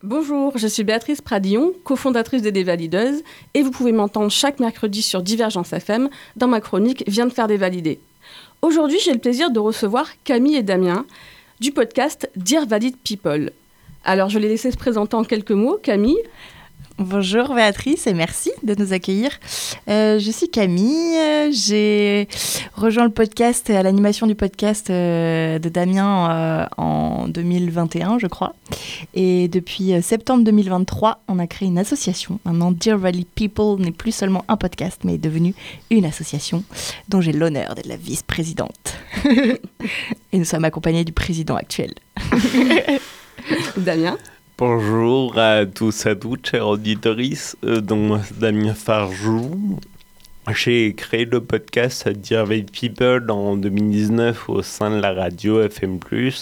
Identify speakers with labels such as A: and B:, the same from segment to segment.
A: Bonjour, je suis Béatrice Pradillon, cofondatrice des Dévalideuses, et vous pouvez m'entendre chaque mercredi sur Divergence FM dans ma chronique Viens de faire des validés. Aujourd'hui, j'ai le plaisir de recevoir Camille et Damien du podcast Dear Valid People. Alors, je vais les laisser se présenter en quelques mots. Camille.
B: Bonjour Béatrice et merci de nous accueillir. Je suis Camille, j'ai rejoint le podcast, à l'animation du podcast de Damien en 2021 je crois. Et depuis septembre 2023, on a créé une association. Maintenant, Dear Valid People n'est plus seulement un podcast, mais est devenu une association dont j'ai l'honneur d'être la vice-présidente. Et nous sommes accompagnés du président actuel.
A: Damien.
C: Bonjour à tous et à toutes, chers auditeurs, dont Damien Farjou. J'ai créé le podcast Dear Valid People en 2019 au sein de la radio FM+.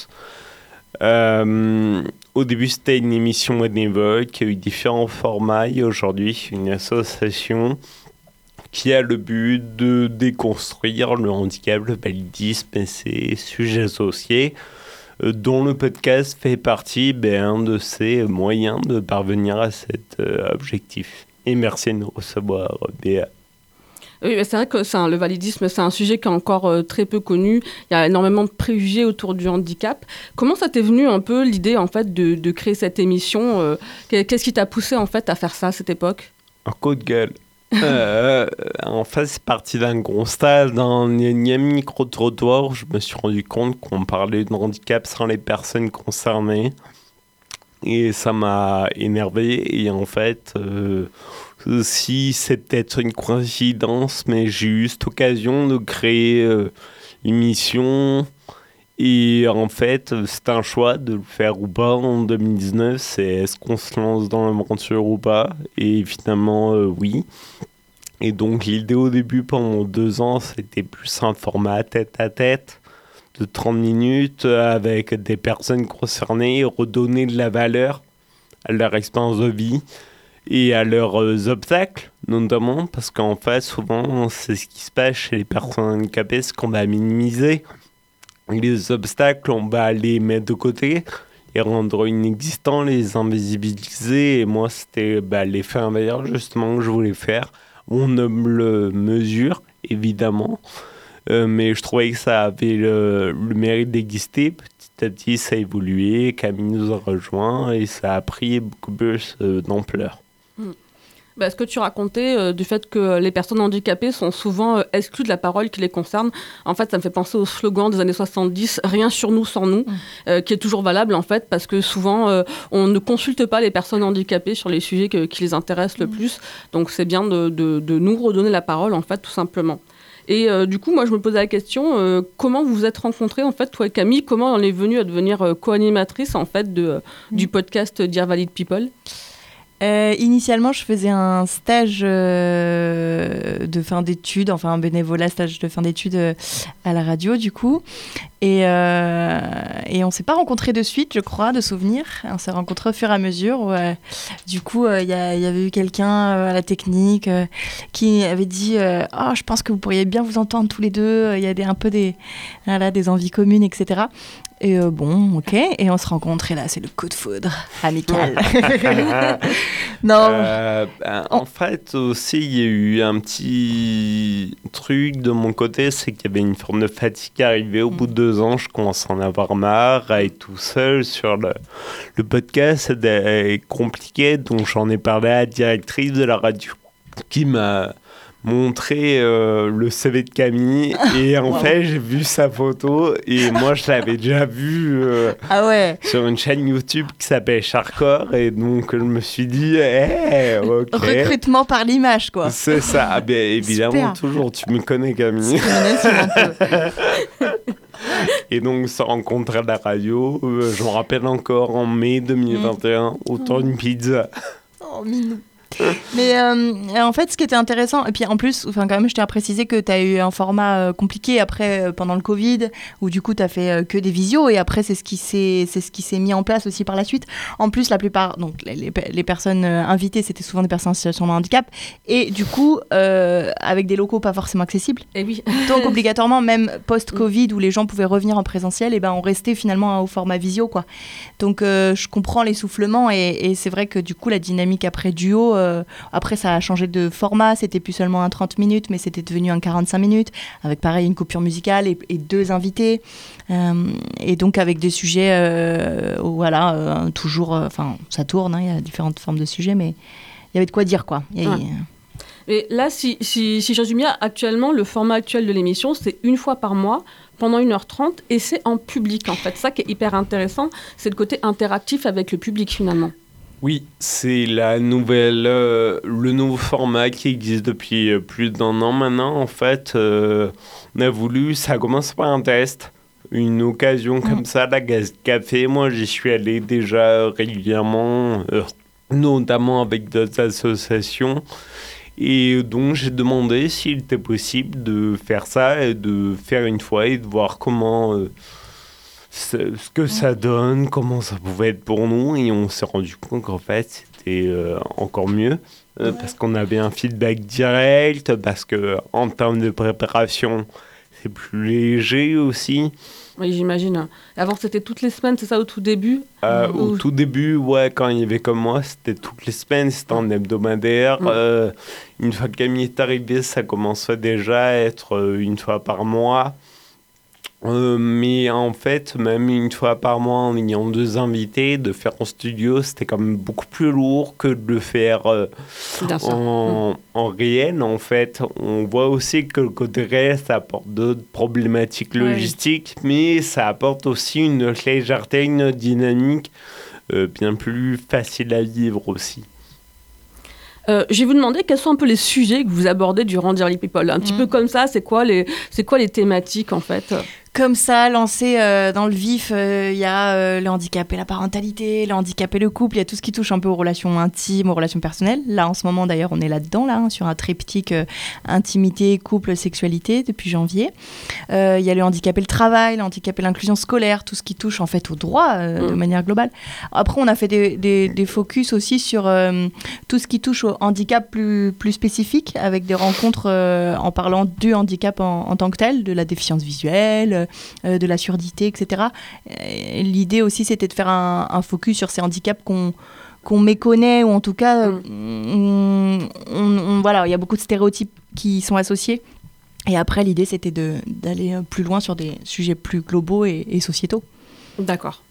C: Au début, c'était une émission bénévole qui a eu différents formats et aujourd'hui, une association qui a le but de déconstruire le handicap, le validisme et ses sujets associés, dont le podcast fait partie de ces moyens de parvenir à cet objectif. Et merci de nous recevoir, Béa.
A: Oui, c'est vrai que le validisme, c'est un sujet qui est encore très peu connu. Il y a énormément de préjugés autour du handicap. Comment ça t'est venu un peu l'idée en fait, de créer cette émission Qu'est-ce qui t'a poussé en fait, à faire ça à cette époque ?
C: Un coup de gueule. En fait, c'est parti d'un constat. Dans un énième micro-trottoir où je me suis rendu compte qu'on parlait de handicap sans les personnes concernées. Et ça m'a énervé. Et en fait, si c'est peut-être une coïncidence, mais j'ai eu cette occasion de créer l'émission. Et en fait, c'est un choix de le faire ou pas en 2019. C'est est-ce qu'on se lance dans l'aventure ou pas ? Et finalement, oui. Et donc, l'idée au début, pendant 2 ans, c'était plus un format tête-à-tête de 30 minutes avec des personnes concernées, redonner de la valeur à leur expérience de vie et à leurs obstacles, notamment, parce qu'en fait, souvent, c'est ce qui se passe chez les personnes handicapées, c'est qu'on va minimiser les obstacles, on va les mettre de côté, les rendre inexistants, les invisibiliser. Et moi, c'était l'effet inverse, justement, que je voulais faire. On ne le mesure, évidemment, mais je trouvais que ça avait le mérite d'exister. Petit à petit, ça a évolué, Camille nous a rejoints et ça a pris beaucoup plus d'ampleur.
A: Ce que tu racontais du fait que les personnes handicapées sont souvent exclues de la parole qui les concerne, en fait, ça me fait penser au slogan des années 70, « Rien sur nous sans nous », qui est toujours valable, en fait, parce que souvent, on ne consulte pas les personnes handicapées sur les sujets qui les intéressent le plus. Donc, c'est bien de nous redonner la parole, en fait, tout simplement. Et du coup, moi, je me posais la question, comment vous vous êtes rencontrés, en fait, toi et Camille, comment on est venue à devenir co-animatrice, en fait, du podcast Dear Valid People ?
B: Initialement, je faisais un stage de fin d'études, enfin un bénévolat, stage de fin d'études à la radio, du coup. Et on ne s'est pas rencontrés de suite, je crois, de souvenir. On s'est rencontrés au fur et à mesure. Du coup, il y avait eu quelqu'un à la technique qui avait dit « Oh, je pense que vous pourriez bien vous entendre tous les deux. Il y a un peu des envies communes, etc. » Et bon, ok. Et on se rencontre et là, c'est le coup de foudre amical.
C: Non. En fait, aussi, il y a eu un petit truc de mon côté, c'est qu'il y avait une forme de fatigue qui arrivait. Au bout de 2 ans, je commence à en avoir marre, à être tout seul sur le podcast. C'était compliqué, donc j'en ai parlé à la directrice de la radio qui m'a montré le CV de Camille et en fait j'ai vu sa photo et moi je l'avais déjà vu sur une chaîne YouTube qui s'appelle Charcor et donc je me suis dit ok.
B: Recrutement par l'image quoi.
C: C'est ça, évidemment. Super. Toujours tu me connais Camille. Et donc se rencontrer à la radio, je me rappelle encore en mai 2021 autour d'une pizza.
B: Oh minou. Mais en fait, ce qui était intéressant, et puis en plus, quand même, je tiens à préciser que tu as eu un format compliqué après, pendant le Covid, où du coup, tu as fait que des visios, et après, c'est ce qui s'est mis en place aussi par la suite. En plus, la plupart, donc les personnes invitées, c'était souvent des personnes en situation de handicap, et du coup, avec des locaux pas forcément accessibles.
A: Et oui.
B: Donc, obligatoirement, même post-Covid, où les gens pouvaient revenir en présentiel, et ben, on restait finalement au format visio, quoi. Donc, je comprends l'essoufflement, et c'est vrai que du coup, la dynamique après duo, après ça a changé de format, c'était plus seulement un 30 minutes, mais c'était devenu un 45 minutes, avec pareil une coupure musicale et 2 invités, et donc avec des sujets, toujours, ça tourne, il y a différentes formes de sujets, mais il y avait de quoi dire, quoi.
A: Et là, si je résume bien, actuellement, le format actuel de l'émission, c'est 1 fois par mois, pendant 1h30, et c'est en public, en fait. Ça qui est hyper intéressant, c'est le côté interactif avec le public, finalement.
C: Oui, c'est le nouveau format qui existe depuis plus d'1 an maintenant. En fait, on a voulu, ça commence par un test, une occasion comme ça, la Gaz Café. Moi, j'y suis allé déjà régulièrement, notamment avec d'autres associations. Et donc, j'ai demandé s'il était possible de faire ça et de faire une fois et de voir comment... ce que ça donne, comment ça pouvait être pour nous, et on s'est rendu compte qu'en fait c'était encore mieux parce qu'on avait un feedback direct, parce que en termes de préparation c'est plus léger aussi.
A: Oui, j'imagine. Avant c'était toutes les semaines, c'est ça, au tout début?
C: Au tout début, ouais, quand il y avait comme moi, c'était toutes les semaines, c'était en hebdomadaire. Une fois que Camille est arrivée, ça commençait déjà à être 1 fois par mois. Mais en fait, même 1 fois par mois en ayant 2 invités, de faire en studio, c'était quand même beaucoup plus lourd que de le faire en réel. En fait, on voit aussi que le côté réel, ça apporte d'autres problématiques logistiques, mais ça apporte aussi une légèreté, une dynamique bien plus facile à vivre aussi.
A: Je vais vous demander quels sont un peu les sujets que vous abordez durant Dearly People. Un petit peu comme ça, c'est quoi les thématiques en fait?
B: Comme ça, lancé dans le vif, il y a le handicap et la parentalité, le handicap et le couple, il y a tout ce qui touche un peu aux relations intimes, aux relations personnelles. Là, en ce moment, d'ailleurs, on est là-dedans, sur un triptyque intimité, couple, sexualité, depuis janvier. Il y a le handicap et le travail, le handicap et l'inclusion scolaire, tout ce qui touche en fait aux droits de manière globale. Après, on a fait des focus aussi sur tout ce qui touche au handicap plus spécifique, avec des rencontres en parlant du handicap en tant que tel, de la déficience visuelle, de la surdité, etc. L'idée aussi, c'était de faire un focus sur ces handicaps qu'on méconnaît, ou en tout cas, voilà, il y a beaucoup de stéréotypes qui sont associés. Et après, l'idée, c'était d'aller plus loin sur des sujets plus globaux et sociétaux.
A: D'accord.